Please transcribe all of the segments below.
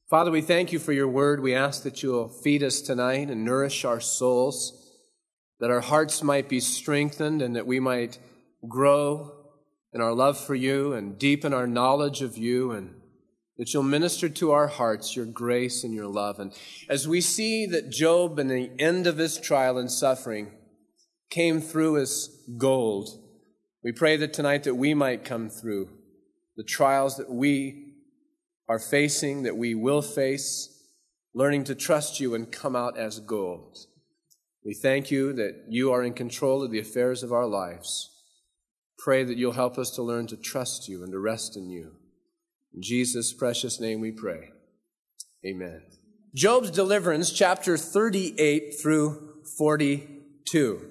Father, we thank you for your word. We ask that you will feed us tonight and nourish our souls, that our hearts might be strengthened and that we might grow in our love for you and deepen our knowledge of you, and that you'll minister to our hearts your grace and your love. And as we see that Job, in the end of his trial and suffering, came through as gold, we pray that tonight that we might come through the trials that we are facing, that we will face, learning to trust you and come out as gold. We thank you that you are in control of the affairs of our lives. Pray that you'll help us to learn to trust you and to rest in you. In Jesus' precious name we pray. Amen. Job's deliverance, chapter 38 through 42.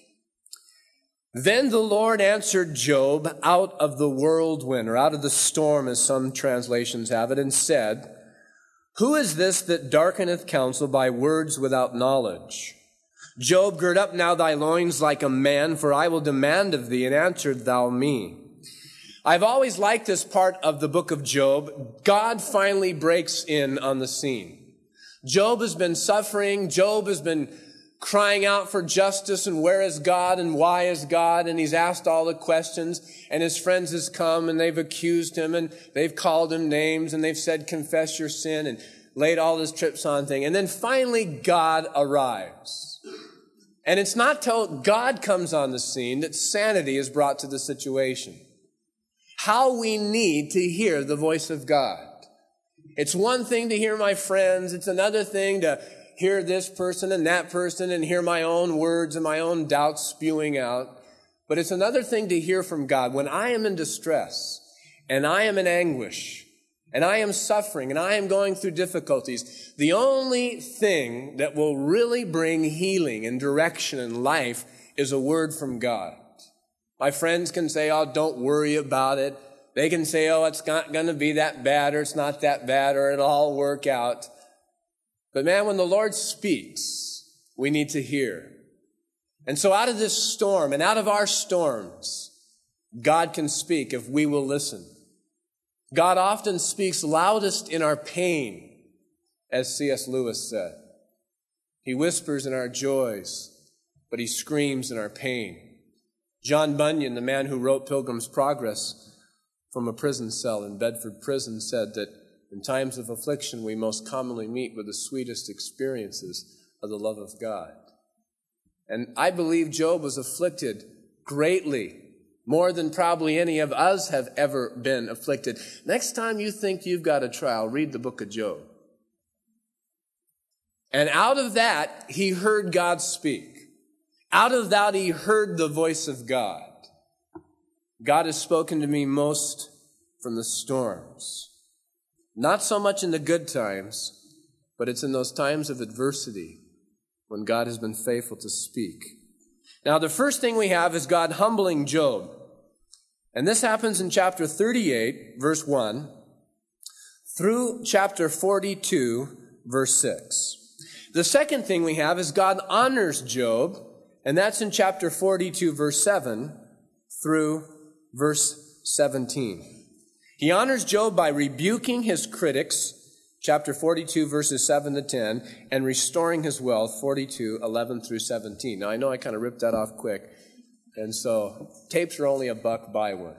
Then the Lord answered Job out of the whirlwind, or out of the storm, as some translations have it, and said, Who is this that darkeneth counsel by words without knowledge? Job, gird up now thy loins like a man, for I will demand of thee, and answer thou me. I've always liked this part of the book of Job. God finally breaks in on the scene. Job has been suffering. Job has been crying out for justice and where is God and why is God? And he's asked all the questions, and his friends has come and they've accused him and they've called him names and they've said, confess your sin, and laid all this trips on thing. And then finally God arrives. And it's not till God comes on the scene that sanity is brought to the situation. How we need to hear the voice of God. It's one thing to hear my friends. It's another thing to hear this person and that person and hear my own words and my own doubts spewing out. But it's another thing to hear from God. When I am in distress and I am in anguish and I am suffering and I am going through difficulties, the only thing that will really bring healing and direction and life is a word from God. My friends can say, oh, don't worry about it. They can say, oh, it's not going to be that bad, or it's not that bad, or it'll all work out. But man, when the Lord speaks, we need to hear. And so out of this storm and out of our storms, God can speak if we will listen. God often speaks loudest in our pain, as C.S. Lewis said. He whispers in our joys, but he screams in our pain. John Bunyan, the man who wrote Pilgrim's Progress from a prison cell in Bedford Prison, said that in times of affliction, we most commonly meet with the sweetest experiences of the love of God. And I believe Job was afflicted greatly, more than probably any of us have ever been afflicted. Next time you think you've got a trial, read the book of Job. And out of that, he heard God speak. Out of that, he heard the voice of God. God has spoken to me most from the storms. Not so much in the good times, but it's in those times of adversity when God has been faithful to speak. Now, the first thing we have is God humbling Job. And this happens in chapter 38, verse 1, through chapter 42, verse 6. The second thing we have is God honors Job, and that's in chapter 42, verse 7, through verse 17. He honors Job by rebuking his critics, chapter 42, verses 7 to 10, and restoring his wealth, 42, 11 through 17. Now, I know I kind of ripped that off quick, and so tapes are only $1, buy one.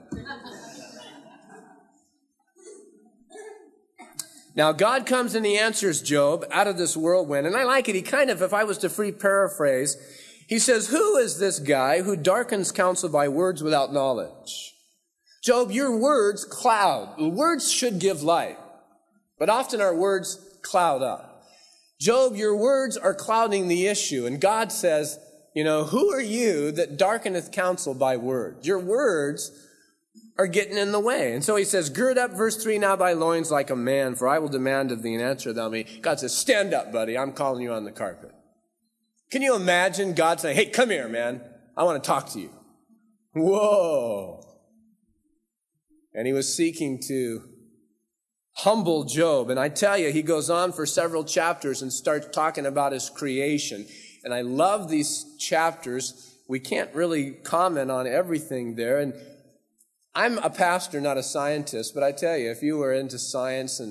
Now, God comes and he answers Job out of this whirlwind, and I like it. He kind of, if I was to free paraphrase, he says, who is this guy who darkens counsel by words without knowledge? Job, your words cloud. Words should give light, but often our words cloud up. Job, your words are clouding the issue. And God says, who are you that darkeneth counsel by words? Your words are getting in the way. And so he says, gird up, verse 3, now thy loins like a man, for I will demand of thee, and answer thou me. God says, stand up, buddy. I'm calling you on the carpet. Can you imagine God saying, hey, come here, man. I want to talk to you. Whoa. And he was seeking to humble Job. And I tell you, he goes on for several chapters and starts talking about his creation. And I love these chapters. We can't really comment on everything there. And I'm a pastor, not a scientist, but I tell you, if you were into science and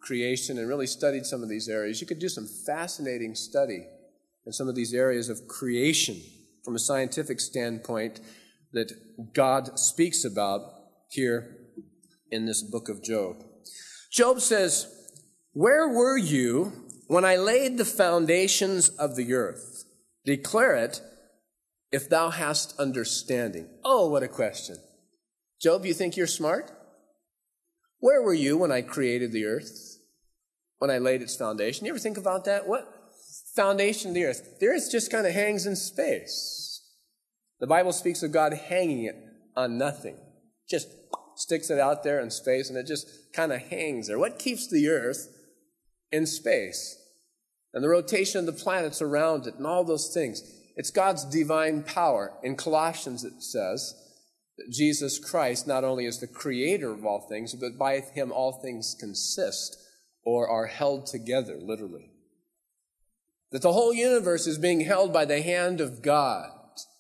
creation and really studied some of these areas, you could do some fascinating study in some of these areas of creation from a scientific standpoint that God speaks about here in this book of Job. Job says, "Where were you when I laid the foundations of the earth? Declare it if thou hast understanding." Oh, what a question. Job, you think you're smart? Where were you when I created the earth? When I laid its foundation? You ever think about that? What foundation of the earth? The earth just kind of hangs in space. The Bible speaks of God hanging it on nothing. Just sticks it out there in space and it just kind of hangs there. What keeps the earth in space? And the rotation of the planets around it and all those things. It's God's divine power. In Colossians it says that Jesus Christ not only is the creator of all things, but by him all things consist or are held together, literally. That the whole universe is being held by the hand of God.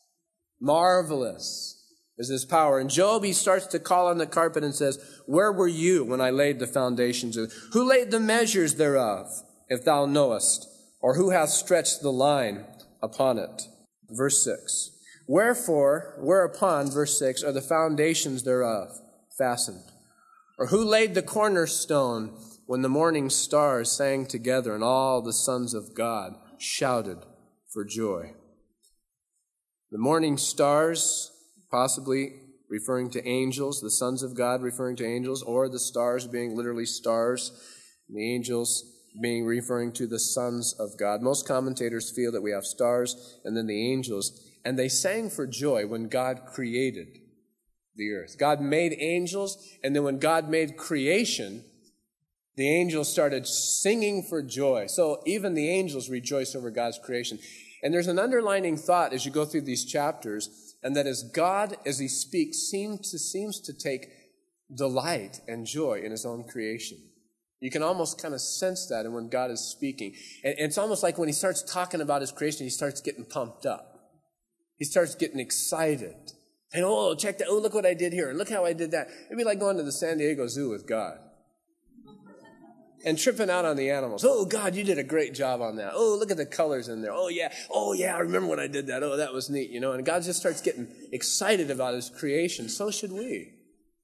Marvelous is his power. In Job, he starts to call on the carpet and says, "Where were you when I laid the foundations? Who laid the measures thereof, if thou knowest? Or who hath stretched the line upon it?" Verse 6. Whereupon, verse 6, are the foundations thereof fastened? Or who laid the cornerstone when the morning stars sang together and all the sons of God shouted for joy? The morning stars, possibly referring to angels, the sons of God referring to angels, or the stars being literally stars, and the angels being referring to the sons of God. Most commentators feel that we have stars and then the angels, and they sang for joy when God created the earth. God made angels, and then when God made creation, the angels started singing for joy. So even the angels rejoice over God's creation. And there's an underlining thought as you go through these chapters, and that is God, as he speaks, seems to take delight and joy in his own creation. You can almost kind of sense that and when God is speaking. And it's almost like when he starts talking about his creation, he starts getting pumped up. He starts getting excited. And, oh, check that. Oh, look what I did here. And look how I did that. It'd be like going to the San Diego Zoo with God. And tripping out on the animals. "Oh, God, you did a great job on that. Oh, look at the colors in there. Oh, yeah, I remember when I did that. Oh, that was neat," And God just starts getting excited about his creation. So should we.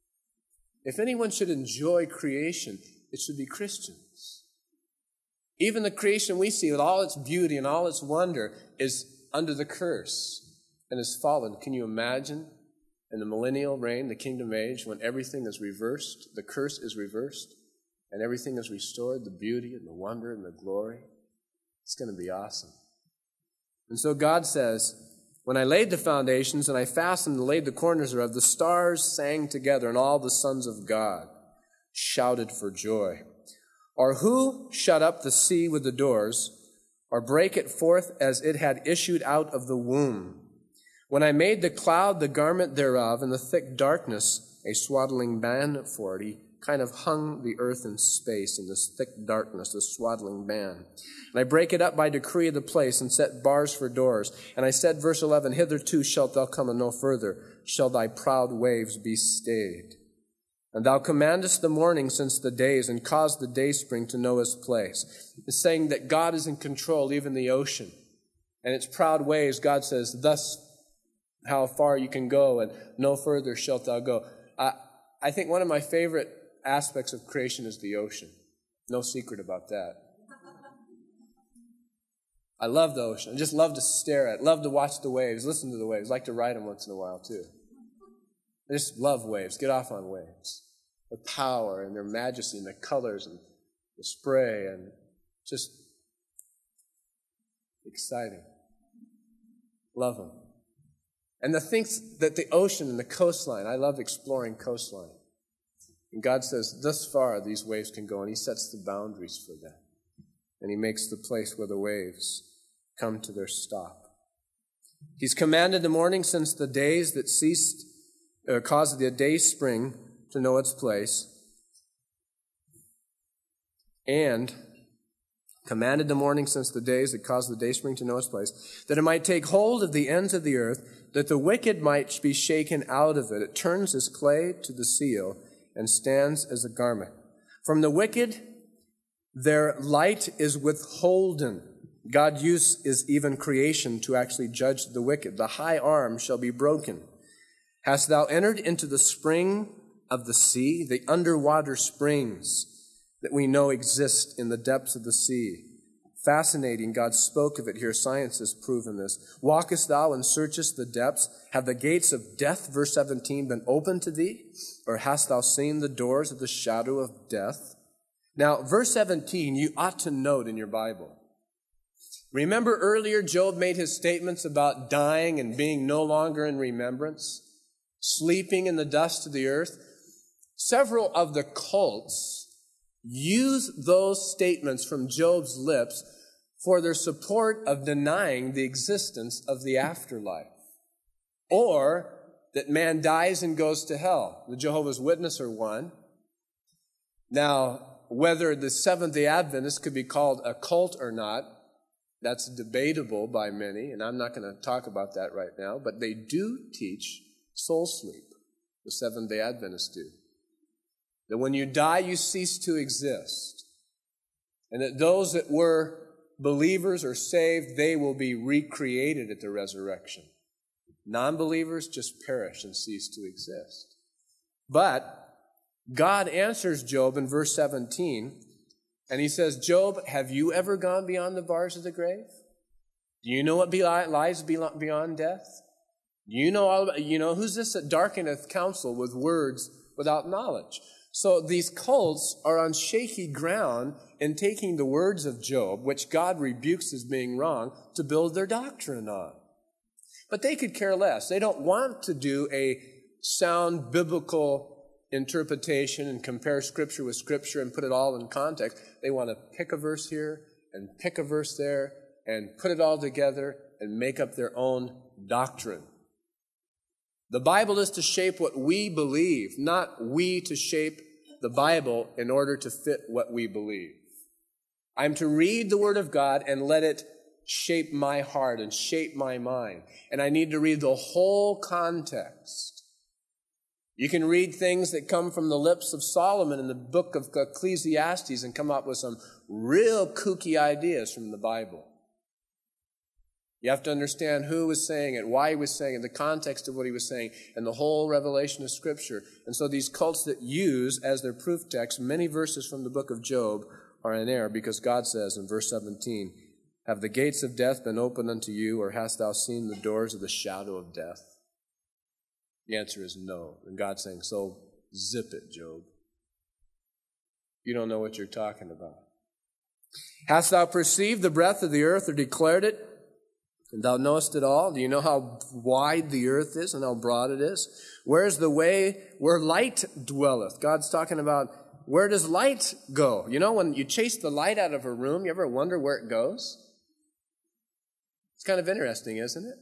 If anyone should enjoy creation, it should be Christians. Even the creation we see with all its beauty and all its wonder is under the curse and is fallen. Can you imagine in the millennial reign, the kingdom age, when everything is reversed, the curse is reversed, and everything is restored, the beauty and the wonder and the glory? It's going to be awesome. And so God says, "When I laid the foundations and I fastened and laid the corners thereof, the stars sang together and all the sons of God shouted for joy. Or who shut up the sea with the doors, or break it forth as it had issued out of the womb? When I made the cloud the garment thereof, and the thick darkness a swaddling band for it," he kind of hung the earth in space in this thick darkness, this swaddling band. "And I break it up by decree of the place, and set bars for doors. And I said," verse 11, "Hitherto shalt thou come and no further, shall thy proud waves be stayed. And thou commandest the morning since the days, and caused the dayspring to know his place." It's saying that God is in control, even the ocean. And its proud waves, God says, thus how far you can go, and no further shalt thou go. I think one of my favorite aspects of creation is the ocean. No secret about that. I love the ocean. I just love to stare at it. Love to watch the waves, listen to the waves. Like to ride them once in a while, too. I just love waves. Get off on waves. The power and their majesty and the colors and the spray and just exciting. Love them. And the things that the ocean and the coastline, I love exploring coastline. And God says, thus far these waves can go, and he sets the boundaries for them. And he makes the place where the waves come to their stop. He's commanded the morning since the days that ceased, caused the day spring to know its place, and commanded the morning since the days that caused the day spring to know its place, that it might take hold of the ends of the earth, that the wicked might be shaken out of it. It turns as clay to the seal, and stands as a garment. From the wicked Their light is withholden. God uses even creation to actually judge the wicked. The high arm shall be broken. Hast thou entered into the spring of the sea, the underwater springs that we know exist in the depths of the sea? Fascinating, God spoke of it here. Science has proven this. Walkest thou and searchest the depths? Have the gates of death, verse 17, been opened to thee? Or hast thou seen the doors of the shadow of death? Now, verse 17, you ought to note in your Bible. Remember earlier Job made his statements about dying and being no longer in remembrance, sleeping in the dust of the earth? Several of the cults use those statements from Job's lips for their support of denying the existence of the afterlife, or that man dies and goes to hell. The Jehovah's Witnesses are one. Now, whether the Seventh-day Adventists could be called a cult or not, that's debatable by many, and I'm not going to talk about that right now, but they do teach soul sleep. The Seventh-day Adventists do. That when you die, you cease to exist. And that those that were believers or saved, they will be recreated at the resurrection. Non-believers just perish and cease to exist. But God answers Job in verse 17, and he says, Job, have you ever gone beyond the bars of the grave? Do you know what lies beyond death? Do you know all about, who's this that darkeneth counsel with words without knowledge? So these cults are on shaky ground in taking the words of Job, which God rebukes as being wrong, to build their doctrine on. But they could care less. They don't want to do a sound biblical interpretation and compare Scripture with Scripture and put it all in context. They want to pick a verse here and pick a verse there and put it all together and make up their own doctrine. The Bible is to shape what we believe, not we to shape the Bible in order to fit what we believe. I'm to read the Word of God and let it shape my heart and shape my mind. And I need to read the whole context. You can read things that come from the lips of Solomon in the book of Ecclesiastes and come up with some real kooky ideas from the Bible. You have to understand who was saying it, why he was saying it, the context of what he was saying, and the whole revelation of Scripture. And so these cults that use as their proof text many verses from the book of Job are in error, because God says in verse 17, have the gates of death been opened unto you, or hast thou seen the doors of the shadow of death? The answer is no. And God's saying, so zip it, Job. You don't know what you're talking about. Hast thou perceived the breadth of the earth, or declared it? And thou knowest it all? Do you know how wide the earth is and how broad it is? Where is the way where light dwelleth? God's talking about, where does light go? You know, when you chase the light out of a room, you ever wonder where it goes? It's kind of interesting, isn't it?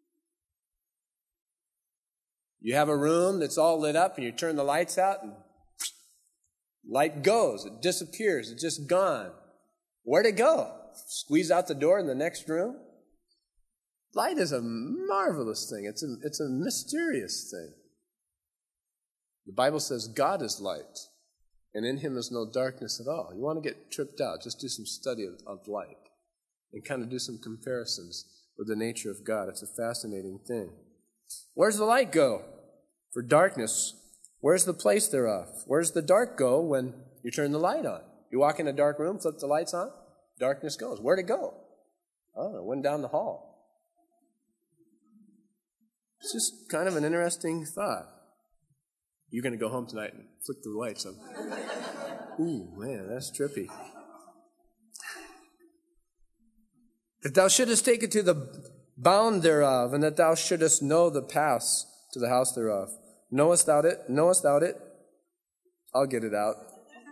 You have a room that's all lit up and you turn the lights out and light goes. It disappears. It's just gone. Where'd it go? Squeeze out the door in the next room? Light is a marvelous thing. It's a mysterious thing. The Bible says God is light, and in him is no darkness at all. You want to get tripped out, just do some study of light and kind of do some comparisons with the nature of God. It's a fascinating thing. Where's the light go? For darkness, where's the place thereof? Where's the dark go when you turn the light on? You walk in a dark room, flip the lights on, darkness goes. Where'd it go? I don't know, went down the hall. It's just kind of an interesting thought. You're going to go home tonight and flick the lights on. Ooh, man, that's trippy. That thou shouldest take it to the bound thereof, and that thou shouldest know the paths to the house thereof. Knowest thou it? Knowest thou it? I'll get it out.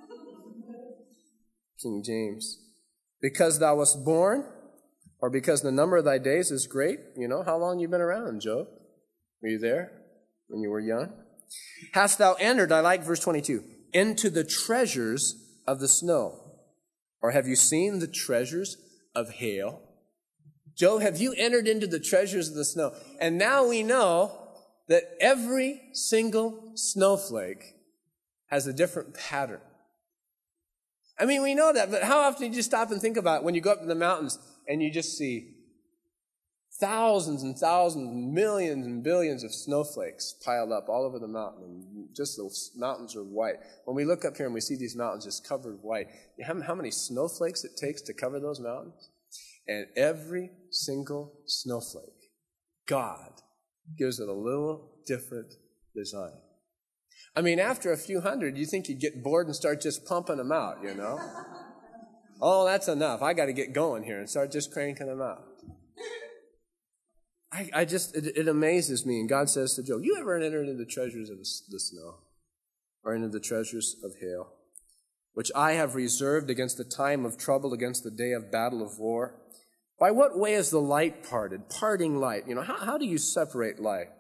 King James. Because thou wast born, or because the number of thy days is great. You know, how long you been around, Job? Were you there when you were young? Hast thou entered, I like verse 22, into the treasures of the snow? Or have you seen the treasures of hail? Job, have you entered into the treasures of the snow? And now we know that every single snowflake has a different pattern. I mean, we know that, but how often do you just stop and think about it when you go up in the mountains and you just see thousands and thousands, millions and billions of snowflakes piled up all over the mountain, and just those mountains are white. When we look up here and we see these mountains just covered white, you know how many snowflakes it takes to cover those mountains? And every single snowflake, God gives it a little different design. I mean, after a few hundred, you think you'd get bored and start just pumping them out, you know? Oh, that's enough. I got to get going here and start just cranking them out. It amazes me. And God says to Job, you ever entered into the treasures of the snow, or into the treasures of hail, which I have reserved against the time of trouble, against the day of battle of war? By what way is the light parted? Parting light. You know, how do you separate light?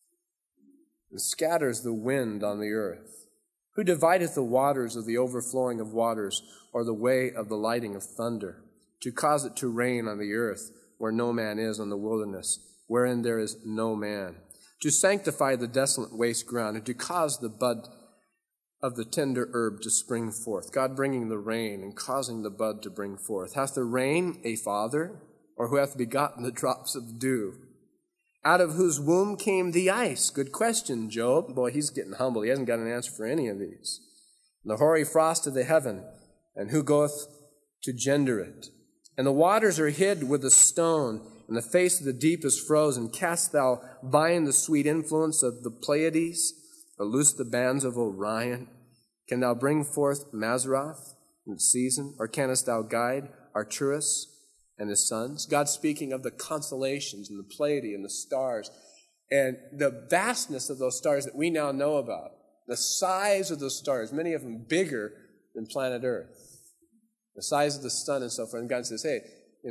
And scatters the wind on the earth. Who divideth the waters of the overflowing of waters, or the way of the lighting of thunder, to cause it to rain on the earth, where no man is, on the wilderness, wherein there is no man, to sanctify the desolate waste ground, and to cause the bud of the tender herb to spring forth. God bringing the rain and causing the bud to bring forth. Hath the rain a father, or who hath begotten the drops of dew? Out of whose womb came the ice? Good question, Job. Boy, he's getting humble. He hasn't got an answer for any of these. And the hoary frost of the heaven, and who goeth to gender it? And the waters are hid with a stone, and the face of the deep is frozen. Cast thou bind the sweet influence of the Pleiades, or loose the bands of Orion? Can thou bring forth Mazzaroth in its season, or canst thou guide Arcturus and his sons? God speaking of the constellations and the Pleiades and the stars, and the vastness of those stars that we now know about. The size of those stars, many of them bigger than planet Earth. The size of the sun and so forth. And God says, hey,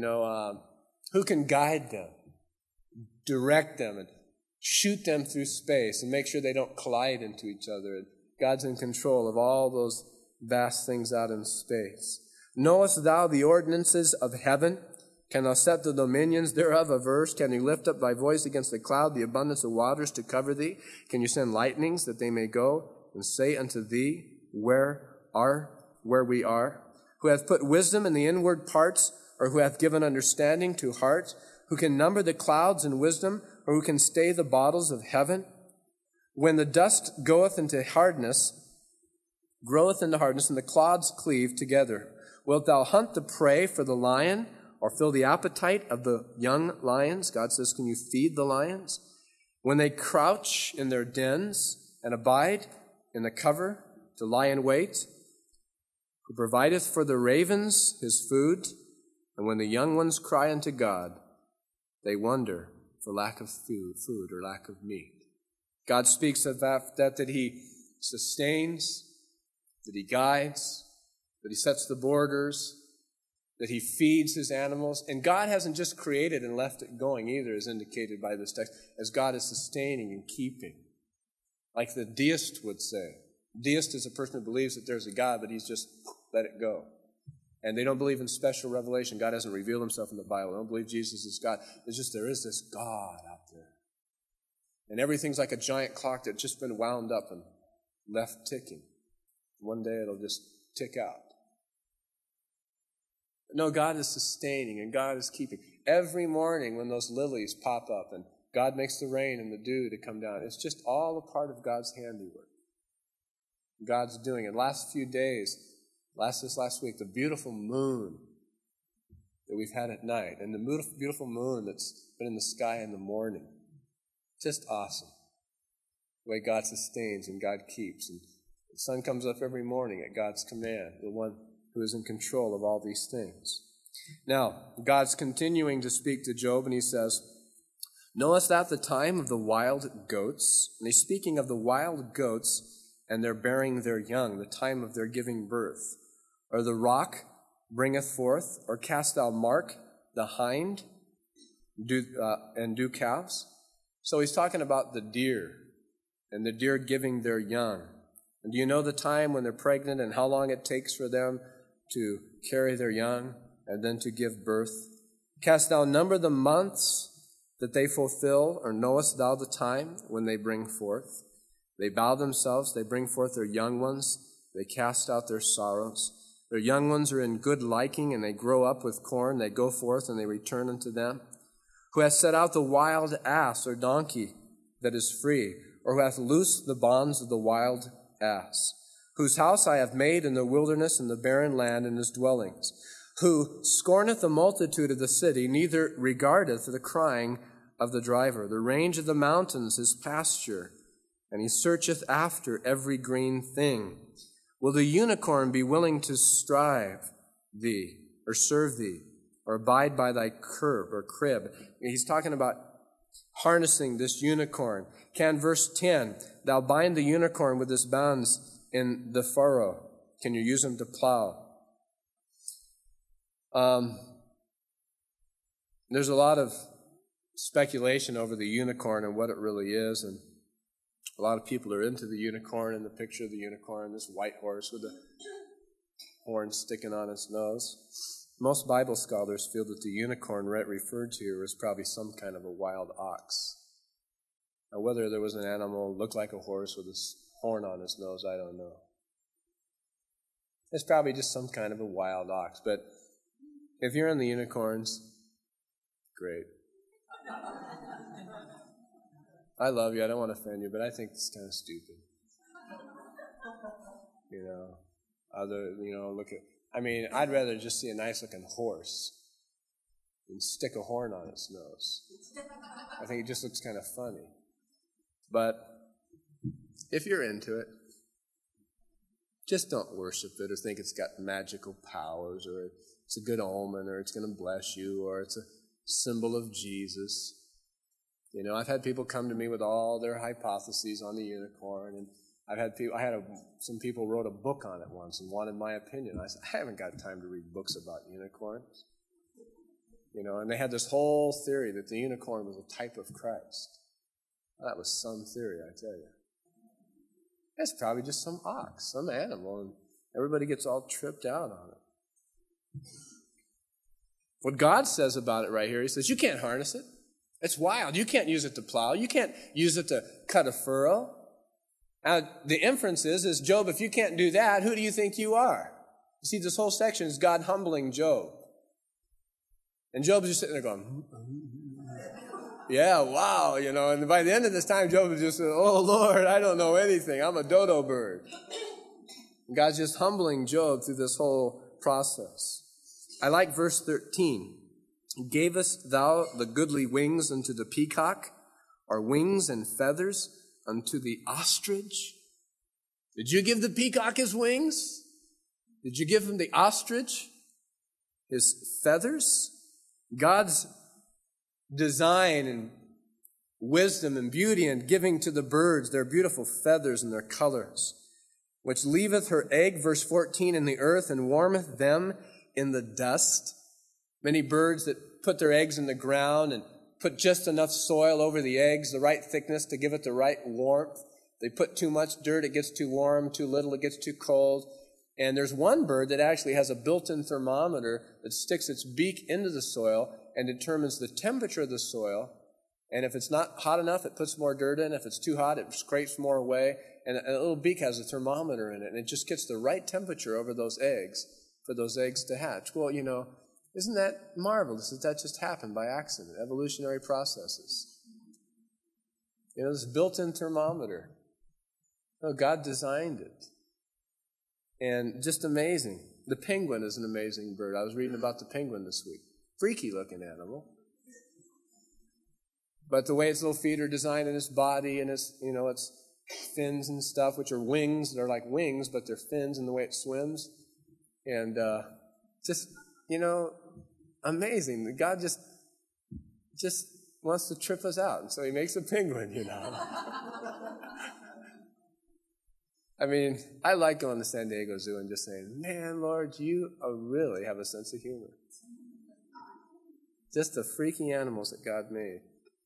who can guide them, direct them, and shoot them through space and make sure they don't collide into each other? And God's in control of all those vast things out in space. Knowest thou the ordinances of heaven? Can thou set the dominions thereof averse? Can you lift up thy voice against the cloud, the abundance of waters to cover thee? Can you send lightnings that they may go and say unto thee, where we are? Who hath put wisdom in the inward parts, or who hath given understanding to heart? Who can number the clouds in wisdom, or who can stay the bottles of heaven? When the dust groweth into hardness, and the clods cleave together. Wilt thou hunt the prey for the lion, or fill the appetite of the young lions? God says, can you feed the lions? When they crouch in their dens, and abide in the cover to lie in wait, who provideth for the ravens his food, and when the young ones cry unto God, they wonder for lack of food or lack of meat. God speaks of that he sustains, that he guides, that he sets the borders, that he feeds his animals. And God hasn't just created and left it going either, as indicated by this text, as God is sustaining and keeping. Like the deist would say. Deist is a person who believes that there's a God, but he's just let it go. And they don't believe in special revelation. God hasn't revealed himself in the Bible. They don't believe Jesus is God. It's just there is this God out there. And everything's like a giant clock that's just been wound up and left ticking. One day it'll just tick out. But no, God is sustaining and God is keeping. Every morning when those lilies pop up and God makes the rain and the dew to come down, it's just all a part of God's handiwork. God's doing it. Last few days, this last week, the beautiful moon that we've had at night, and the beautiful moon that's been in the sky in the morning. Just awesome. The way God sustains and God keeps. And the sun comes up every morning at God's command, the one who is in control of all these things. Now, God's continuing to speak to Job, and he says, knowest thou the time of the wild goats? And he's speaking of the wild goats and their bearing their young, the time of their giving birth. Or the rock bringeth forth, or cast thou mark the hind and do calves? So he's talking about the deer, and the deer giving their young. And do you know the time when they're pregnant and how long it takes for them to carry their young and then to give birth? Cast thou number the months that they fulfill, or knowest thou the time when they bring forth? They bow themselves, they bring forth their young ones, they cast out their sorrows. Their young ones are in good liking, and they grow up with corn. They go forth, and they return unto them. Who hath set out the wild ass or donkey that is free, or who hath loosed the bonds of the wild ass, whose house I have made in the wilderness and the barren land in his dwellings, who scorneth the multitude of the city, neither regardeth the crying of the driver. The range of the mountains is pasture, and he searcheth after every green thing. Will the unicorn be willing to strive thee, or serve thee, or abide by thy curb or crib? He's talking about harnessing this unicorn. Can, verse 10, thou bind the unicorn with his bands in the furrow? Can you use him to plow? There's a lot of speculation over the unicorn and what it really is, and a lot of people are into the unicorn and the picture of the unicorn, this white horse with a horn sticking on its nose. Most Bible scholars feel that the unicorn referred to here was probably some kind of a wild ox. Now, whether there was an animal looked like a horse with a horn on its nose, I don't know. It's probably just some kind of a wild ox, but if you're in the unicorns, great. I love you. I don't want to offend you, but I think it's kind of stupid. I'd rather just see a nice-looking horse than stick a horn on its nose. I think it just looks kind of funny. But if you're into it, just don't worship it or think it's got magical powers or it's a good omen or it's going to bless you or it's a symbol of Jesus. I've had people come to me with all their hypotheses on the unicorn, and some people wrote a book on it once and wanted my opinion. I said, I haven't got time to read books about unicorns. And they had this whole theory that the unicorn was a type of Christ. That was some theory, I tell you. It's probably just some ox, some animal, and everybody gets all tripped out on it. What God says about it right here, he says, you can't harness it. It's wild. You can't use it to plow. You can't use it to cut a furrow. Now, the inference is, Job, if you can't do that, who do you think you are? You see, this whole section is God humbling Job. And Job's just sitting there going, yeah, wow, and by the end of this time, Job is just saying, oh, Lord, I don't know anything. I'm a dodo bird. And God's just humbling Job through this whole process. I like verse 13. Gavest thou the goodly wings unto the peacock, or wings and feathers unto the ostrich? Did you give the peacock his wings? Did you give him the ostrich his feathers? God's design and wisdom and beauty and giving to the birds their beautiful feathers and their colors, which leaveth her egg, verse 14, in the earth and warmeth them in the dust. Many birds that put their eggs in the ground and put just enough soil over the eggs, the right thickness to give it the right warmth. They put too much dirt, it gets too warm, too little, it gets too cold. And there's one bird that actually has a built-in thermometer that sticks its beak into the soil and determines the temperature of the soil. And if it's not hot enough, it puts more dirt in. If it's too hot, it scrapes more away. And a little beak has a thermometer in it, and it just gets the right temperature over those eggs for those eggs to hatch. Well, isn't that marvelous that just happened by accident, evolutionary processes? This built-in thermometer. No, God designed it. And just amazing. The penguin is an amazing bird. I was reading about the penguin this week. Freaky-looking animal. But the way its little feet are designed in its body and its fins and stuff, which are wings. They're like wings, but they're fins in the way it swims. And amazing. God just wants to trip us out. And so he makes a penguin, I like going to San Diego Zoo and just saying, man, Lord, you really have a sense of humor. Just the freaky animals that God made.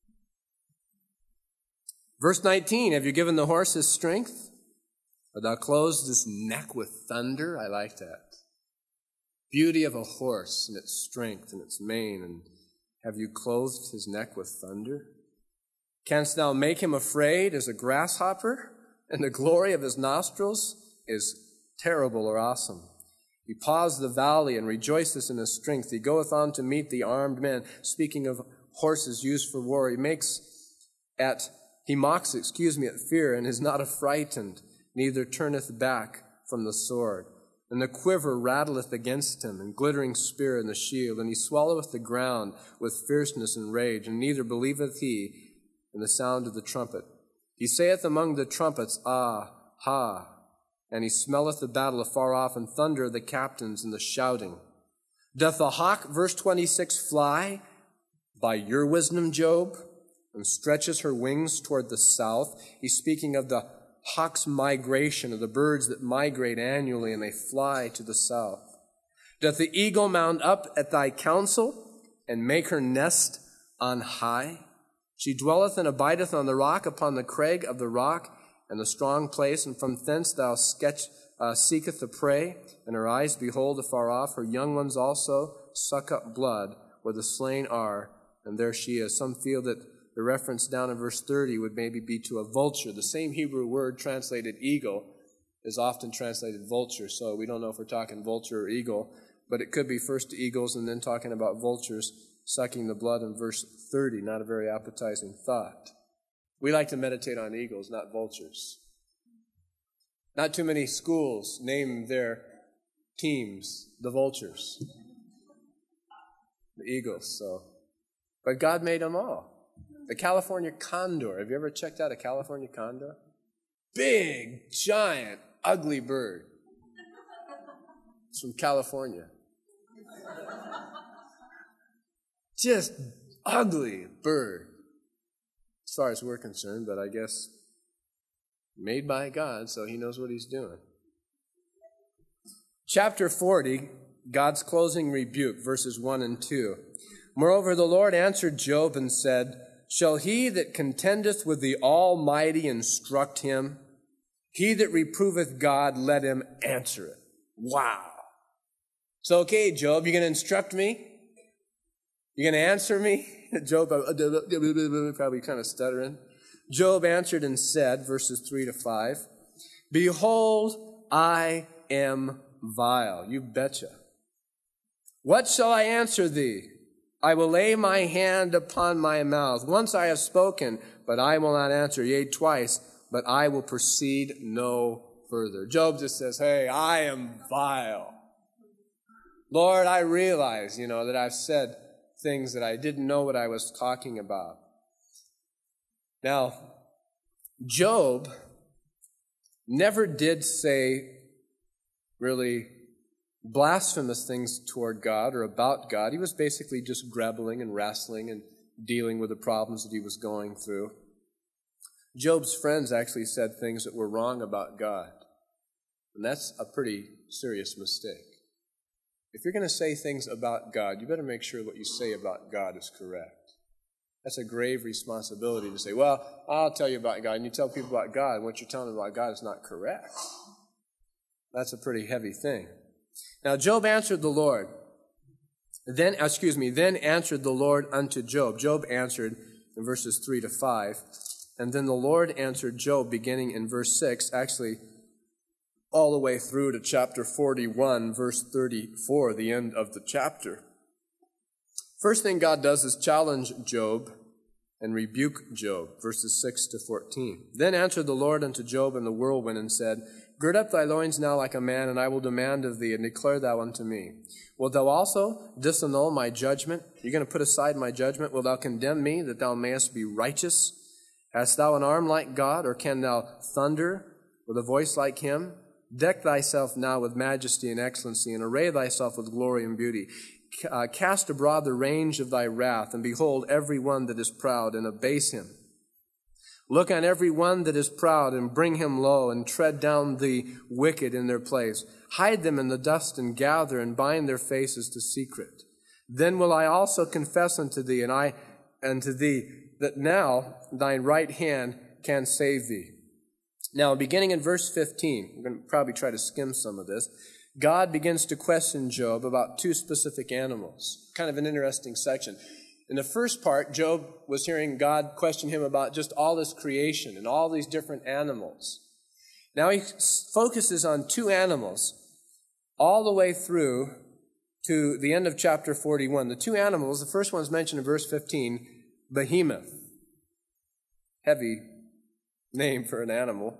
Verse 19, have you given the horse his strength? Or thou closed his neck with thunder? I like that. Beauty of a horse and its strength and its mane. And have you clothed his neck with thunder? Canst thou make him afraid as a grasshopper? And the glory of his nostrils is terrible or awesome. He paws the valley and rejoiceth in his strength. He goeth on to meet the armed men. Speaking of horses used for war, he mocks at fear, and is not affrighted, neither turneth back from the sword. And the quiver rattleth against him, and glittering spear and the shield. And he swalloweth the ground with fierceness and rage, and neither believeth he in the sound of the trumpet. He saith among the trumpets, Ah, ha! And he smelleth the battle afar off, and thunder of the captains and the shouting. Doth the hawk, verse 26, fly by your wisdom, Job, and stretches her wings toward the south? He's speaking of the hawk's migration, of the birds that migrate annually, and they fly to the south. Doth the eagle mount up at thy counsel, and make her nest on high? She dwelleth and abideth on the rock, upon the crag of the rock, and the strong place, and from thence thou seeketh the prey, and her eyes behold afar off. Her young ones also suck up blood where the slain are, and there she is. Some feel that the reference down in verse 30 would maybe be to a vulture. The same Hebrew word translated eagle is often translated vulture, so we don't know if we're talking vulture or eagle, but it could be first eagles and then talking about vultures sucking the blood in verse 30, not a very appetizing thought. We like to meditate on eagles, not vultures. Not too many schools name their teams the vultures, the eagles. But God made them all. The California condor. Have you ever checked out a California condor? Big, giant, ugly bird. It's from California. Just ugly bird. As far as we're concerned, but I guess made by God, so he knows what he's doing. Chapter 40, God's closing rebuke, verses 1 and 2. Moreover, the Lord answered Job and said, Shall he that contendeth with the Almighty instruct him? He that reproveth God, let him answer it. Wow. So, okay, Job, you going to instruct me? You going to answer me? Job, probably kind of stuttering. Job answered and said, verses 3 to 5, Behold, I am vile. You betcha. What shall I answer thee? I will lay my hand upon my mouth. Once I have spoken, but I will not answer. Yea, twice, but I will proceed no further. Job just says, hey, I am vile. Lord, I realize, that I've said things that I didn't know what I was talking about. Now, Job never did say really blasphemous things toward God or about God. He was basically just grumbling and wrestling and dealing with the problems that he was going through. Job's friends actually said things that were wrong about God. And that's a pretty serious mistake. If you're going to say things about God, you better make sure what you say about God is correct. That's a grave responsibility to say, well, I'll tell you about God, and you tell people about God, and what you're telling them about God is not correct. That's a pretty heavy thing. Now, Job answered the Lord. Then answered the Lord unto Job. Job answered in verses 3 to 5. And then the Lord answered Job beginning in verse 6, actually all the way through to chapter 41, verse 34, the end of the chapter. First thing God does is challenge Job and rebuke Job, verses 6 to 14. Then answered the Lord unto Job in the whirlwind and said, Gird up thy loins now like a man, and I will demand of thee, and declare thou unto me. Wilt thou also disannul my judgment? You're going to put aside my judgment? Wilt thou condemn me, that thou mayest be righteous? Hast thou an arm like God, or can thou thunder with a voice like him? Deck thyself now with majesty and excellency, and array thyself with glory and beauty. Cast abroad the range of thy wrath, and behold every one that is proud, and abase him. Look on every one that is proud, and bring him low, and tread down the wicked in their place. Hide them in the dust, and gather, and bind their faces to secret. Then will I also confess unto thee, that now thine right hand can save thee. Now, beginning in verse 15, we're going to probably try to skim some of this. God begins to question Job about two specific animals. Kind of an interesting section. In the first part, Job was hearing God question him about just all this creation and all these different animals. Now he focuses on two animals, all the way through to the end of chapter 41. The two animals, the first one's mentioned in verse 15, behemoth. Heavy name for an animal.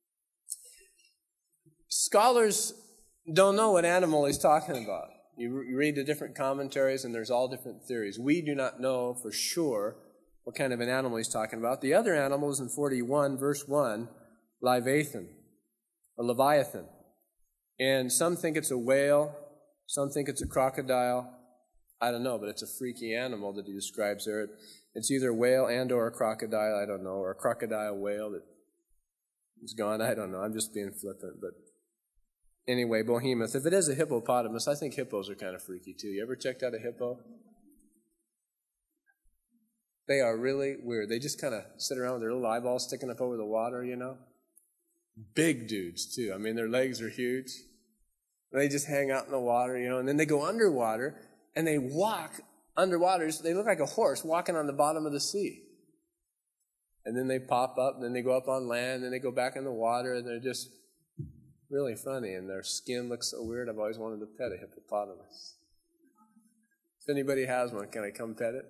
Scholars don't know what animal he's talking about. You read the different commentaries and there's all different theories. We do not know for sure what kind of an animal he's talking about. The other animal is in 41, verse 1, Leviathan, or Leviathan. And some think it's a whale, some think it's a crocodile. I don't know, but it's a freaky animal that he describes there. It's either a whale and or a crocodile, I don't know, or a crocodile whale that is gone, I don't know. I'm just being flippant, but anyway, behemoth. If it is a hippopotamus, I think hippos are kind of freaky too. You ever checked out a hippo? They are really weird. They just kind of sit around with their little eyeballs sticking up over the water, you know? Big dudes too. I mean, their legs are huge. They just hang out in the water, you know, and then they go underwater and they walk underwater. They look like a horse walking on the bottom of the sea. And then they pop up, and then they go up on land, and then they go back in the water, and they're just really funny, and their skin looks so weird. I've always wanted to pet a hippopotamus. If anybody has one, can I come pet it?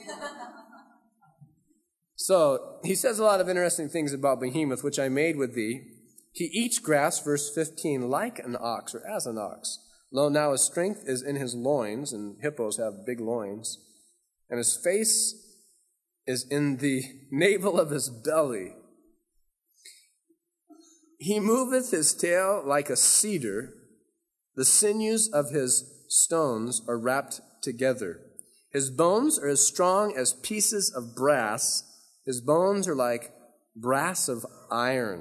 So, he says a lot of interesting things about behemoth, which I made with thee. He eats grass, verse 15, like an ox, or as an ox. Lo, now his strength is in his loins, and hippos have big loins, and his face is in the navel of his belly. He moveth his tail like a cedar. The sinews of his stones are wrapped together. His bones are as strong as pieces of brass. His bones are like brass of iron.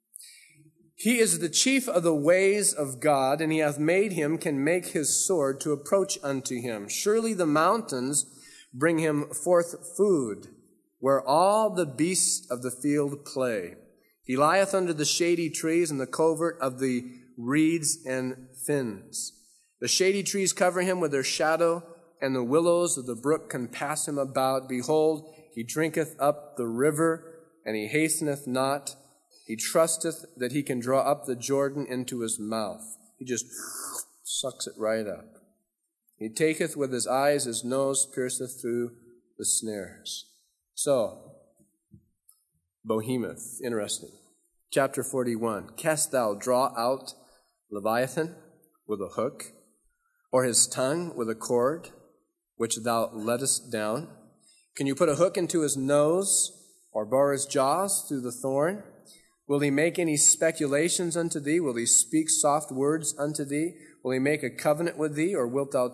He is the chief of the ways of God, and he hath made him, can make his sword to approach unto him. Surely the mountains bring him forth food, where all the beasts of the field play. He lieth under the shady trees in the covert of the reeds and fins. The shady trees cover him with their shadow, and the willows of the brook compass him about. Behold, he drinketh up the river, and he hasteneth not. He trusteth that he can draw up the Jordan into his mouth. He just sucks it right up. He taketh with his eyes, his nose pierceth through the snares. So, behemoth, interesting. Chapter 41, Canst thou draw out Leviathan with a hook, or his tongue with a cord, which thou lettest down? Can you put a hook into his nose, or bar his jaws through the thorn? Will he make any speculations unto thee? Will he speak soft words unto thee? Will he make a covenant with thee, or wilt thou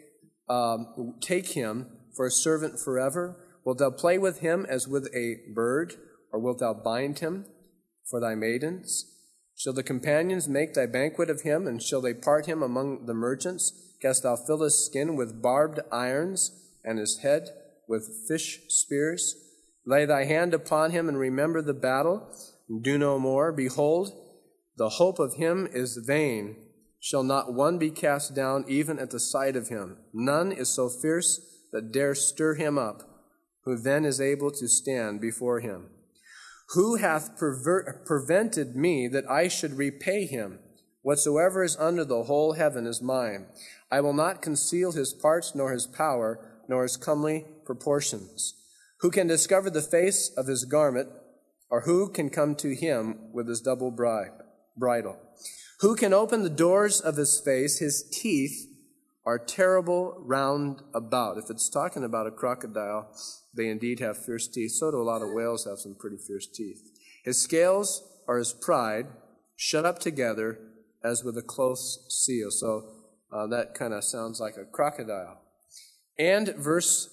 take him for a servant forever? Wilt thou play with him as with a bird, or wilt thou bind him for thy maidens? Shall the companions make thy banquet of him, and shall they part him among the merchants? Canst thou fill his skin with barbed irons, and his head with fish spears? Lay thy hand upon him, and remember the battle, and do no more. Behold, the hope of him is vain. Shall not one be cast down even at the sight of him? None is so fierce that dare stir him up, who then is able to stand before him. Who hath prevented me that I should repay him? Whatsoever is under the whole heaven is mine. I will not conceal his parts, nor his power, nor his comely proportions. Who can discover the face of his garment, or who can come to him with his double bridle? Who can open the doors of his face? His teeth are terrible round about. If it's talking about a crocodile, they indeed have fierce teeth. So do a lot of whales have some pretty fierce teeth. His scales are his pride, shut up together as with a close seal. So that kind of sounds like a crocodile. And verse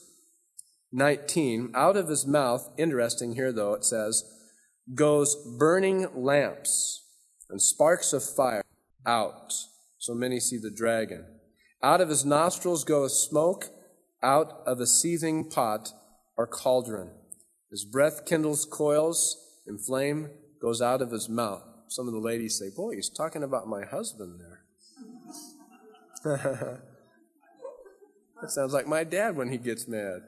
19, out of his mouth, interesting here though, it says, goes burning lamps and sparks of fire out. So many see the dragon. Out of his nostrils goeth smoke, out of a seething pot or cauldron. His breath kindles coils, and flame goes out of his mouth. Some of the ladies say, boy, he's talking about my husband there. That sounds like my dad when he gets mad.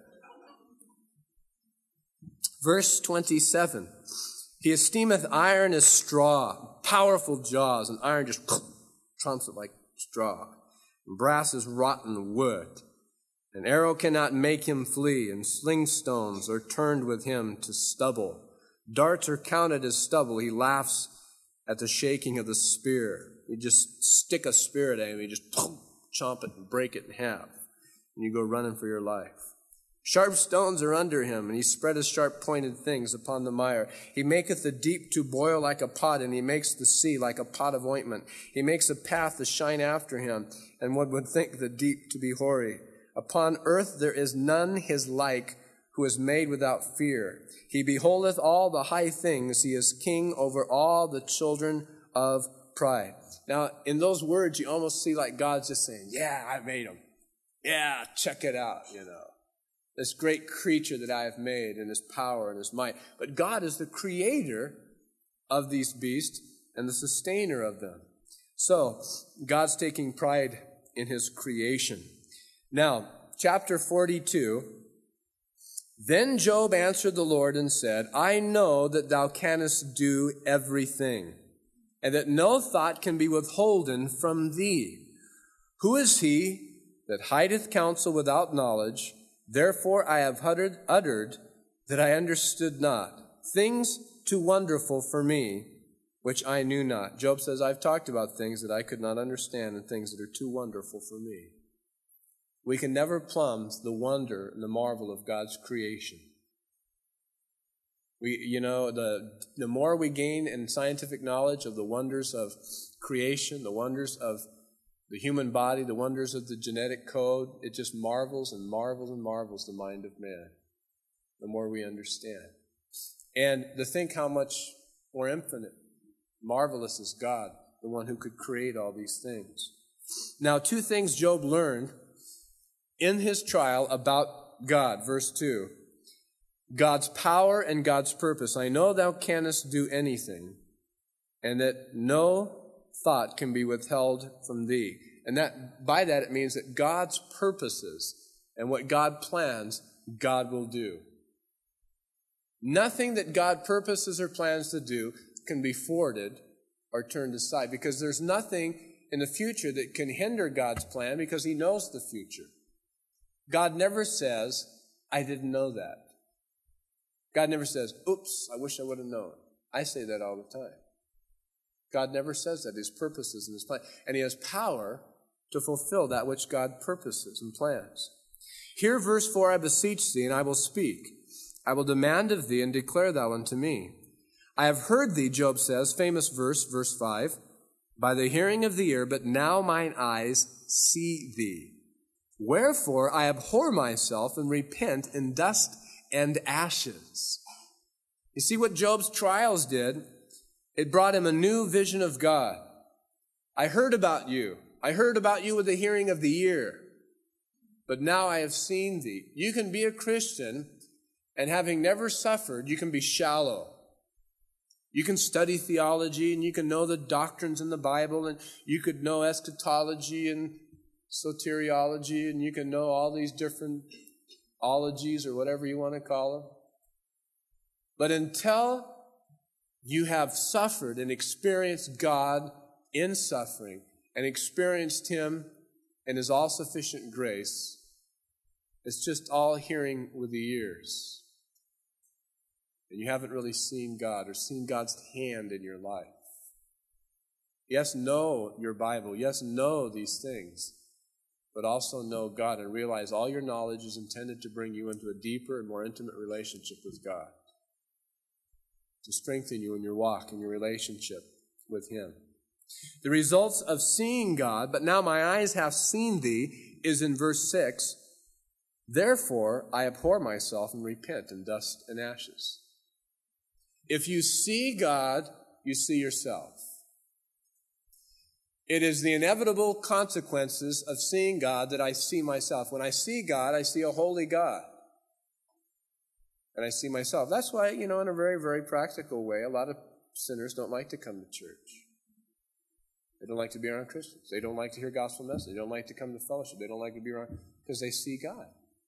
Verse 27, he esteemeth iron as straw, powerful jaws, and iron just trumps it like straw. And brass is rotten wood. An arrow cannot make him flee, and sling stones are turned with him to stubble. Darts are counted as stubble. He laughs at the shaking of the spear. You just stick a spear at him, you just chomp it and break it in half, and you go running for your life. Sharp stones are under him, and he spreadeth sharp pointed things upon the mire. He maketh the deep to boil like a pot, and he makes the sea like a pot of ointment. He makes a path to shine after him, and one would think the deep to be hoary. Upon earth there is none his like, who is made without fear. He beholdeth all the high things. He is king over all the children of pride. Now, in those words, you almost see like God's just saying, yeah, I made him. Yeah, check it out, This great creature that I have made, and his power and his might. But God is the creator of these beasts and the sustainer of them. So, God's taking pride in his creation. Now, chapter 42, Then Job answered the Lord and said, I know that thou canst do everything, and that no thought can be withholden from thee. Who is he that hideth counsel without knowledge? Therefore I have uttered that I understood not, things too wonderful for me, which I knew not. Job says, I've talked about things that I could not understand and things that are too wonderful for me. We can never plumb the wonder and the marvel of God's creation. The more we gain in scientific knowledge of the wonders of creation, the wonders of the human body, the wonders of the genetic code, it just marvels and marvels and marvels the mind of man, the more we understand. And to think how much more infinite, marvelous is God, the one who could create all these things. Now, two things Job learned in his trial about God. Verse 2, God's power and God's purpose. I know thou canst do anything, and that no thought can be withheld from thee. And that by that it means that God's purposes and what God plans, God will do. Nothing that God purposes or plans to do can be thwarted or turned aside, because there's nothing in the future that can hinder God's plan, because he knows the future. God never says, I didn't know that. God never says, oops, I wish I would have known. I say that all the time. God never says that. His purposes and his plan. And he has power to fulfill that which God purposes and plans. Hear verse 4, I beseech thee, and I will speak. I will demand of thee, and declare thou unto me. I have heard thee, Job says, famous verse, verse 5, by the hearing of the ear, but now mine eyes see thee. Wherefore I abhor myself and repent in dust and ashes. You see what Job's trials did? It brought him a new vision of God. I heard about you. I heard about you with the hearing of the ear. But now I have seen thee. You can be a Christian, and having never suffered, you can be shallow. You can study theology, and you can know the doctrines in the Bible, and you could know eschatology and soteriology, and you can know all these different ologies or whatever you want to call them. But until you have suffered and experienced God in suffering and experienced him in his all-sufficient grace, it's just all hearing with the ears. And you haven't really seen God or seen God's hand in your life. Yes, know your Bible. Yes, know these things. But also know God and realize all your knowledge is intended to bring you into a deeper and more intimate relationship with God, to strengthen you in your walk and your relationship with him. The results of seeing God, but now my eyes have seen thee, is in verse 6. Therefore I abhor myself and repent in dust and ashes. If you see God, you see yourself. It is the inevitable consequences of seeing God that I see myself. When I see God, I see a holy God. And I see myself. That's why, in a very, very practical way, a lot of sinners don't like to come to church. They don't like to be around Christians. They don't like to hear gospel message. They don't like to come to fellowship. They don't like to be around because they see God.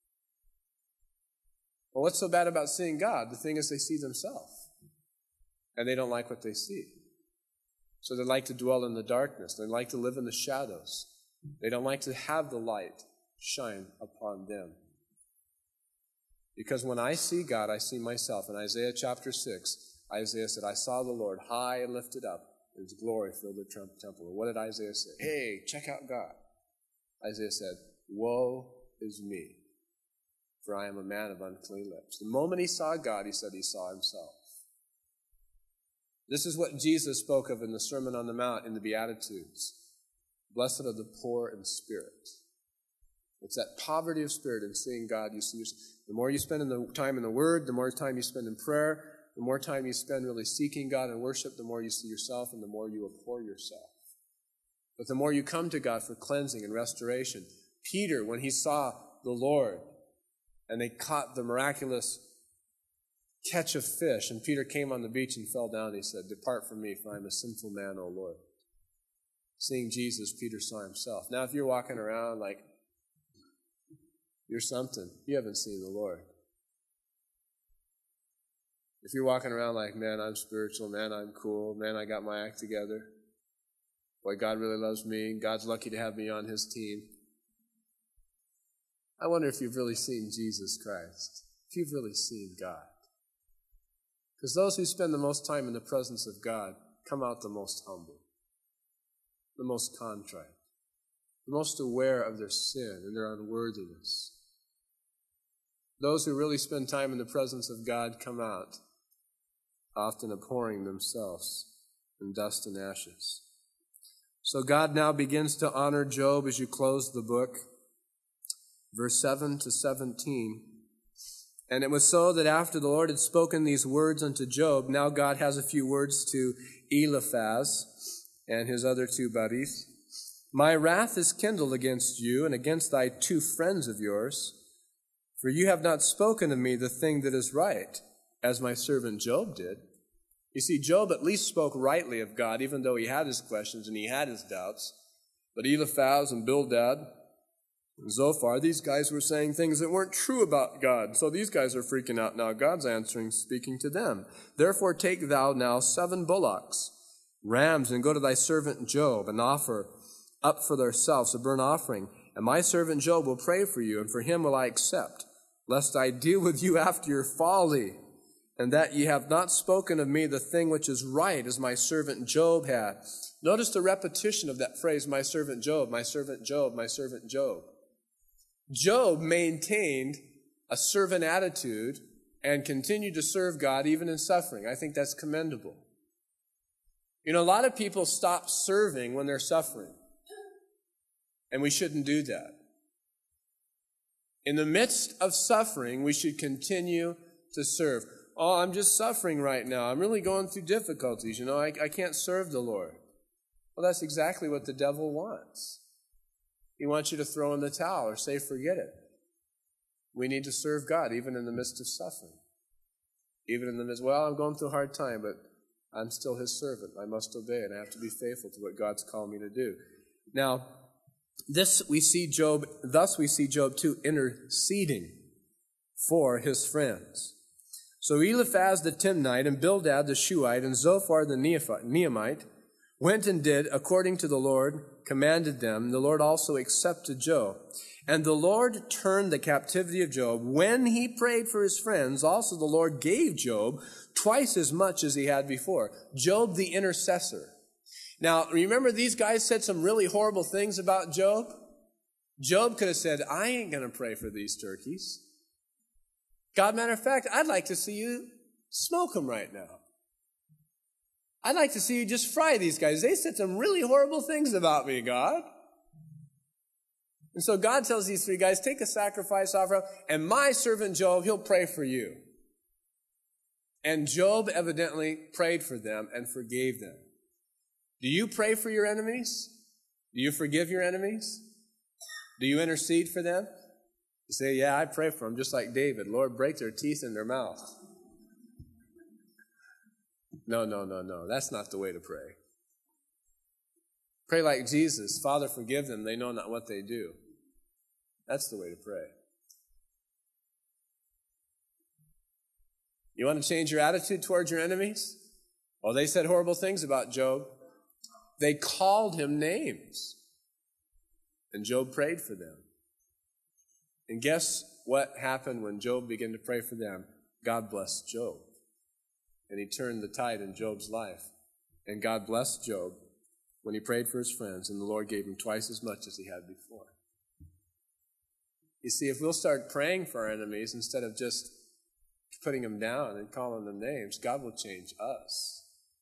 Well, what's so bad about seeing God? The thing is they see themselves. And they don't like what they see. So they like to dwell in the darkness. They like to live in the shadows. They don't like to have the light shine upon them. Because when I see God, I see myself. In Isaiah chapter 6, Isaiah said, I saw the Lord high and lifted up. His glory filled the temple. And what did Isaiah say? Hey, check out God. Isaiah said, woe is me, for I am a man of unclean lips. The moment he saw God, he said he saw himself. This is what Jesus spoke of in the Sermon on the Mount in the Beatitudes. Blessed are the poor in spirit. It's that poverty of spirit and seeing God. You see, the more you spend time in the Word, the more time you spend in prayer, the more time you spend really seeking God and worship, the more you see yourself and the more you abhor yourself. But the more you come to God for cleansing and restoration. Peter, when he saw the Lord and they caught the miraculous catch of fish, and Peter came on the beach and fell down, he said, depart from me, for I am a sinful man, O Lord. Seeing Jesus, Peter saw himself. Now, if you're walking around like you're something, you haven't seen the Lord. If you're walking around like, man, I'm spiritual, man, I'm cool, man, I got my act together, boy, God really loves me, God's lucky to have me on his team, I wonder if you've really seen Jesus Christ, if you've really seen God. Because those who spend the most time in the presence of God come out the most humble, the most contrite, the most aware of their sin and their unworthiness. Those who really spend time in the presence of God come out often abhorring themselves in dust and ashes. So God now begins to honor Job as you close the book. Verse 7 to 17. And it was so that after the Lord had spoken these words unto Job, now God has a few words to Eliphaz and his other two buddies. My wrath is kindled against you and against thy two friends of yours, for you have not spoken of me the thing that is right, as my servant Job did. You see, Job at least spoke rightly of God, even though he had his questions and he had his doubts. But Eliphaz and Bildad and Zophar, these guys were saying things that weren't true about God. So these guys are freaking out now. God's answering, speaking to them. Therefore take thou now 7 bullocks, rams, and go to thy servant Job, and offer up for themselves a burnt offering. And my servant Job will pray for you, and for him will I accept, lest I deal with you after your folly, and that ye have not spoken of me the thing which is right, as my servant Job had. Notice the repetition of that phrase, my servant Job, my servant Job, my servant Job. Job maintained a servant attitude and continued to serve God even in suffering. I think that's commendable. You know, a lot of people stop serving when they're suffering, and we shouldn't do that. In the midst of suffering, we should continue to serve. Oh, I'm just suffering right now. I'm really going through difficulties. You know, I can't serve the Lord. Well, that's exactly what the devil wants. He wants you to throw in the towel or say, forget it. We need to serve God even in the midst of suffering. Even in the midst, well, I'm going through a hard time, but I'm still his servant. I must obey, and I have to be faithful to what God's called me to do. Now, thus we see Job too interceding for his friends. So Eliphaz the Timnite and Bildad the Shuhite and Zophar the Neamite went and did according to the Lord commanded them. The Lord also accepted Job. And the Lord turned the captivity of Job. When he prayed for his friends, also the Lord gave Job twice as much as he had before. Job the intercessor. Now, remember these guys said some really horrible things about Job? Job could have said, I ain't going to pray for these turkeys. God, matter of fact, I'd like to see you smoke them right now. I'd like to see you just fry these guys. They said some really horrible things about me, God. And so God tells these 3 guys, take a sacrifice offering, and my servant Job, he'll pray for you. And Job evidently prayed for them and forgave them. Do you pray for your enemies? Do you forgive your enemies? Do you intercede for them? You say, yeah, I pray for them, just like David. Lord, break their teeth in their mouth. No. That's not the way to pray. Pray like Jesus. Father, forgive them. They know not what they do. That's the way to pray. You want to change your attitude towards your enemies? Well, they said horrible things about Job. They called him names. And Job prayed for them. And guess what happened when Job began to pray for them? God blessed Job. And he turned the tide in Job's life. And God blessed Job when he prayed for his friends, and the Lord gave him twice as much as he had before. You see, if we'll start praying for our enemies instead of just putting them down and calling them names, God will change us.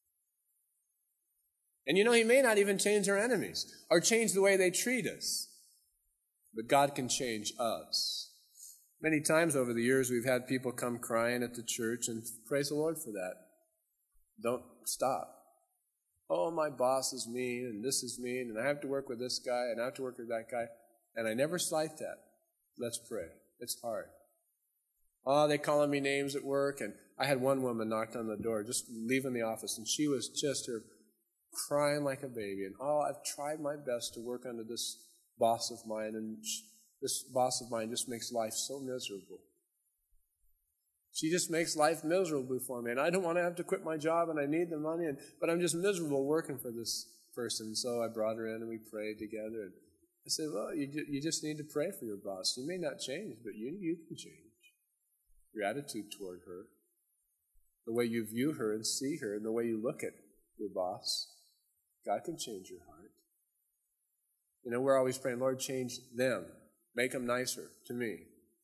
And you know, he may not even change our enemies or change the way they treat us, but God can change us. Many times over the years, we've had people come crying at the church, and praise the Lord for that. Don't stop. Oh, my boss is mean, and this is mean, and I have to work with this guy, and I have to work with that guy. And I never slight that. Let's pray. It's hard. Oh, they calling me names at work, and I had one woman knocked on the door, just leaving the office, and she was just crying like a baby. And I've tried my best to work under this boss of mine, and this boss of mine just makes life so miserable. She just makes life miserable for me, and I don't want to have to quit my job, and I need the money, but I'm just miserable working for this person. So I brought her in, and we prayed together. And I said, well, you just need to pray for your boss. You may not change, but you can change. Your attitude toward her, the way you view her and see her, and the way you look at your boss. God can change your heart. You know, we're always praying, Lord, change them. Make them nicer to me.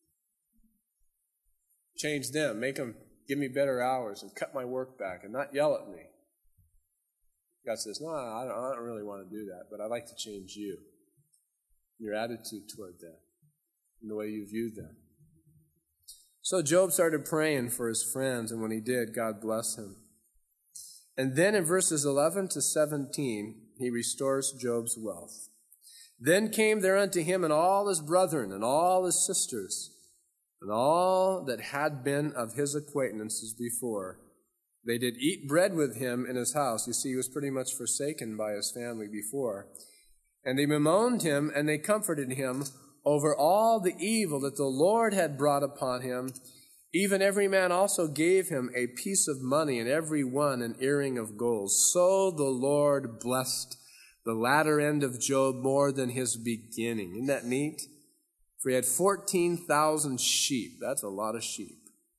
Change them. Make them give me better hours and cut my work back and not yell at me. God says, no, I don't really want to do that, but I'd like to change you. Your attitude toward them and the way you view them. So Job started praying for his friends, and when he did, God blessed him. And then in verses 11 to 17, he restores Job's wealth. Then came there unto him and all his brethren and all his sisters and all that had been of his acquaintances before. They did eat bread with him in his house. You see, he was pretty much forsaken by his family before. And they bemoaned him, and they comforted him over all the evil that the Lord had brought upon him. Even every man also gave him a piece of money, and every one an earring of gold. So the Lord blessed the latter end of Job more than his beginning. Isn't that neat? For he had 14,000 sheep. That's a lot of sheep.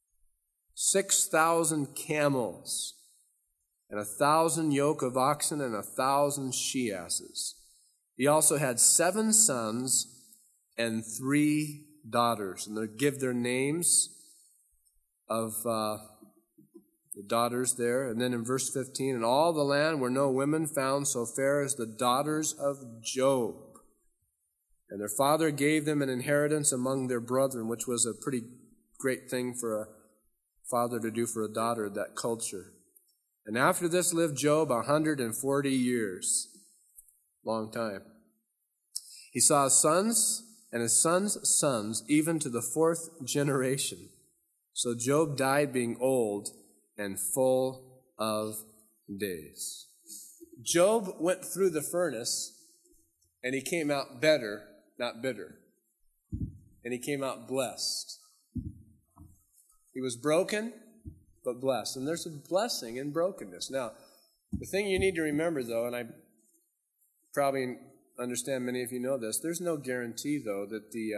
6,000 camels, and 1,000 yoke of oxen, and 1,000 she-asses. He also had 7 sons and 3 daughters. And they give their names of the daughters there. And then in verse 15, in all the land were no women found so fair as the daughters of Job. And their father gave them an inheritance among their brethren, which was a pretty great thing for a father to do for a daughter of that culture. And after this lived Job 140 years. Long time. He saw his sons and his sons' sons, even to the 4th generation. So Job died being old and full of days. Job went through the furnace, and he came out better, not bitter. And he came out blessed. He was broken, but blessed. And there's a blessing in brokenness. Now, the thing you need to remember, though, and I probably understand many of you know this, there's no guarantee, though, that the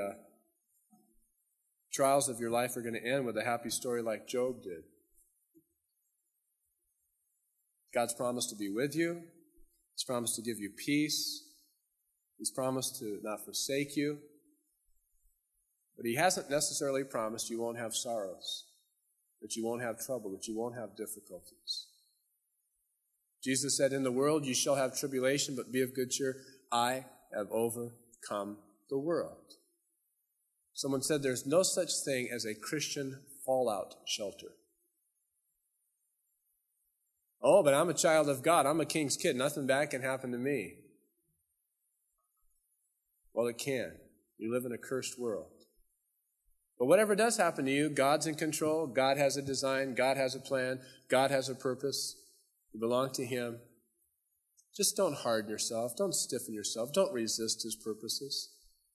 trials of your life are going to end with a happy story like Job did. God's promised to be with you. He's promised to give you peace. He's promised to not forsake you. But he hasn't necessarily promised you won't have sorrows, that you won't have trouble, that you won't have difficulties. Jesus said, in the world you shall have tribulation, but be of good cheer. I have overcome the world. Someone said there's no such thing as a Christian fallout shelter. Oh, but I'm a child of God. I'm a king's kid. Nothing bad can happen to me. Well, it can. You live in a cursed world. But whatever does happen to you, God's in control. God has a design. God has a plan. God has a purpose. You belong to Him. Just don't harden yourself. Don't stiffen yourself. Don't resist His purposes.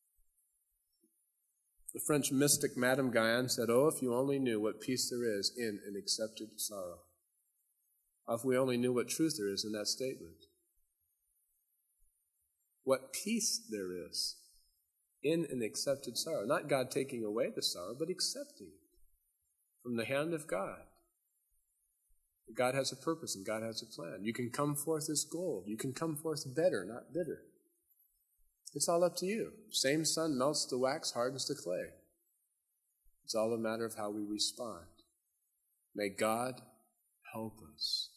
The French mystic Madame Guyon said, oh, if you only knew what peace there is in an accepted sorrow. If we only knew what truth there is in that statement. What peace there is in an accepted sorrow. Not God taking away the sorrow, but accepting it from the hand of God. God has a purpose and God has a plan. You can come forth as gold. You can come forth better, not bitter. It's all up to you. Same sun melts the wax, hardens the clay. It's all a matter of how we respond. May God help us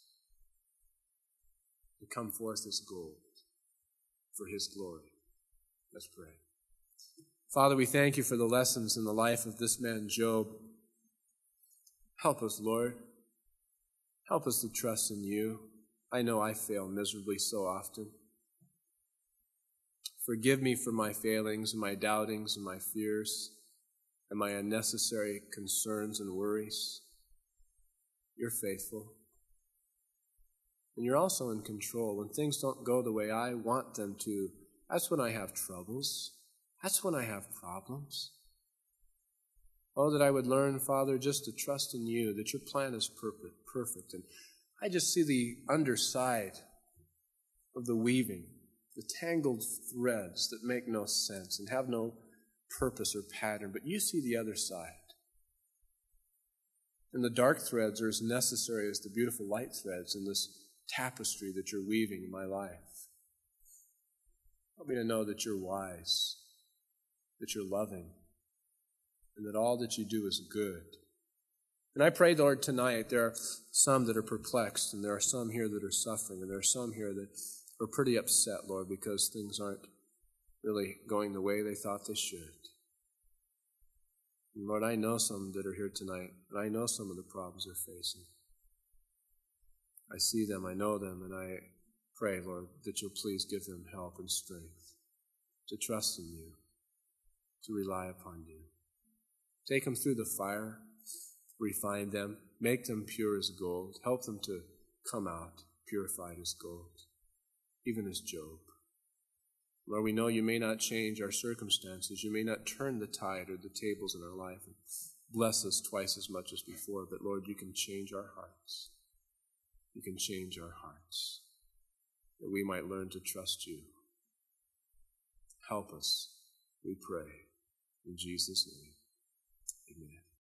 to come forth as gold for His glory. Let's pray. Father, we thank you for the lessons in the life of this man, Job. Help us, Lord. Help us to trust in you. I know I fail miserably so often. Forgive me for my failings and my doubtings and my fears and my unnecessary concerns and worries. You're faithful. And you're also in control. When things don't go the way I want them to, that's when I have troubles. That's when I have problems. Oh, that I would learn, Father, just to trust in you, that your plan is perfect. And I just see the underside of the weaving, the tangled threads that make no sense and have no purpose or pattern, but you see the other side. And the dark threads are as necessary as the beautiful light threads in this tapestry that you're weaving in my life. Help me to know that you're wise, that you're loving, and that all that you do is good. And I pray, Lord, tonight there are some that are perplexed, and there are some here that are suffering, and there are some here that are pretty upset, Lord, because things aren't really going the way they thought they should. And Lord, I know some that are here tonight, and I know some of the problems they're facing. I see them, I know them, and I pray, Lord, that you'll please give them help and strength to trust in you, to rely upon you. Take them through the fire, refine them, make them pure as gold, help them to come out purified as gold, even as Job. Lord, we know you may not change our circumstances, you may not turn the tide or the tables in our life and bless us twice as much as before, but Lord, you can change our hearts. You can change our hearts, that we might learn to trust you. Help us, we pray, in Jesus' name.